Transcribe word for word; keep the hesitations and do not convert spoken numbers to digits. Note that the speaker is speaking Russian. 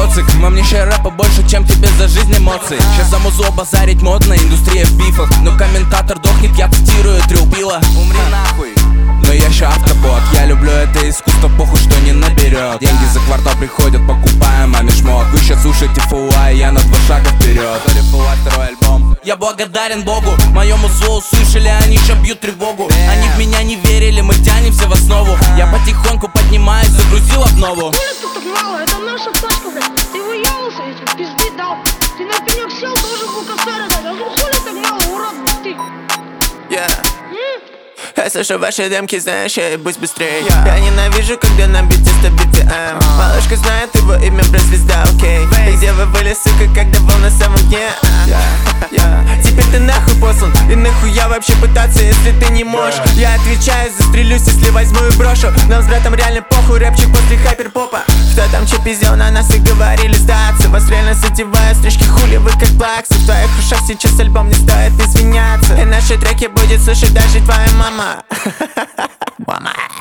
коцик. Во мне ща рэпа больше, чем тебе за жизнь эмоций. Сейчас за музло базарить модно, индустрия в бифах. Но комментатор дохнет, я цитирую Трилпила. Умри нахуй. Но я ща автобот, я люблю это искусство, похуй, что не наберет. Деньги за квартал приходят, покупаем маме шмот. Вы щас слушаете ФУА, я на два шага вперед. Второй альбом. Я благодарен Богу, моему злу услышали, они ща бьют тревогу. Они в меня не верили, мы тянемся в основу. Я потихоньку поднимаюсь, загрузил обнову. Хули тут так мало, это наша тачка, блядь. Ты выявился этим, пизды дал. Ты на пенек сел, должен был косарь дать. А тут хули так мало, урод, ты. Yeah. Я слышу ваши демки, знаешь, я и будь быстрее. yeah. Я ненавижу, когда на бите сто би пи эм. uh. Малышка знает его имя, брат, звезда, окей okay. И где вы были, сука, когда был на самом дне? uh. yeah. Yeah. Теперь ты нахуй послан, и нахуй я вообще пытаться, если ты не можешь. yeah. Я отвечаю, застрелюсь, если возьму и брошу. Нам с братом реально похуй, рэпчик после хайперпопа. Кто там че пиздел, на нас и говорили сдаться. Вас реально задевают стрижки, хули вы как плаксы. В твоих ушах сейчас альбом, не стоит извиняться. И наши треки будет слушать даже твоя мама. Мама.